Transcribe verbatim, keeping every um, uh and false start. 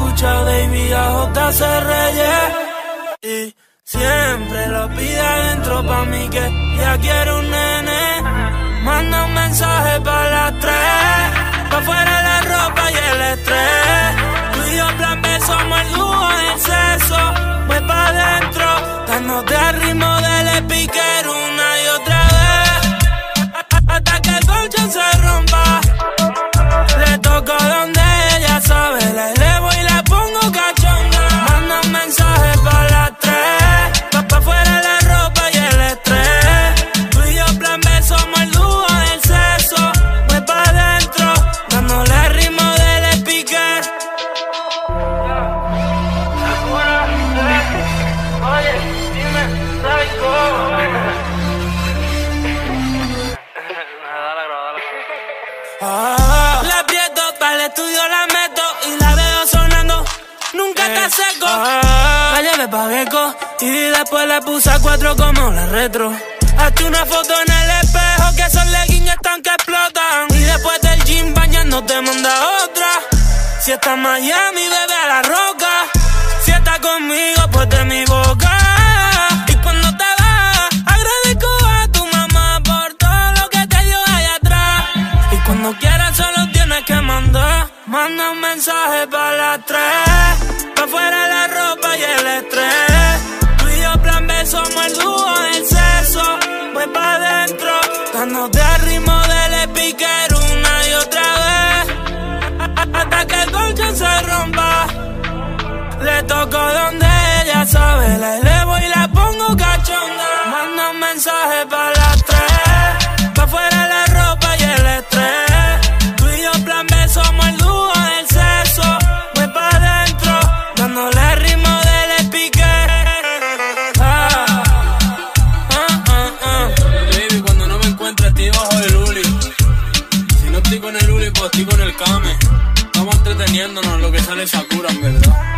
escuchado Davey a J C Reyes. Y siempre lo pide adentro pa' mí que ya quiero un nene. Manda un mensaje pa' las tres, pa' fuera la ropa y el estrés. Tú y yo plan B somos el dúo del sexo. Voy pa' adentro, dándote al ritmo del speaker una y otra vez, hasta que el colchón se rompa. Le toco donde ella sabe, la elevo y la pongo cachonda. Manda un mensaje pa' las tres, pa' pa' fuera la ropa y el estrés. Tú y yo plan B somos el dúo del sexo. Voy pa' adentro, dándole el ritmo del speaker. Oye, dime, psycho. Ah, la aprieto, para el estudio la meto y la veo sonando, nunca está seco. Ah, la llevé pa' Gecko y después le puse a cuatro como la retro. Hazte una foto en el espejo que esos leggings están que explotan. Y después del gym bañando te manda otra. Si está en Miami, bebe a la roca. Si está conmigo, pues de mi boca. Y cuando te vas, agradezco a tu mamá por todo lo que te dio allá atrás. Y cuando quieras solo tienes que mandar. Manda un mensaje pa' las tres, pa' fuera la ropa y el estrés. Tú y yo plan B somos el dúo del sexo. Voy pa' adentro, dándote al ritmo del speaker una y otra vez, hasta que el colchón se rompa. Le toco donde ella sabe, la elevo y la pongo cachonda. Manda un mensaje pa' las tres, pa' fuera la ropa y el estrés. Tú y yo plan B somos el dúo del sexo. Voy pa' adentro, dándole el ritmo del speaker. Ah, ah, ah, ah. Baby, cuando no me encuentres estoy bajo el Uli. Si no estoy con el Uli, pues estoy con el Kame. Estamos entreteniéndonos en lo que sale Sakura, en verdad.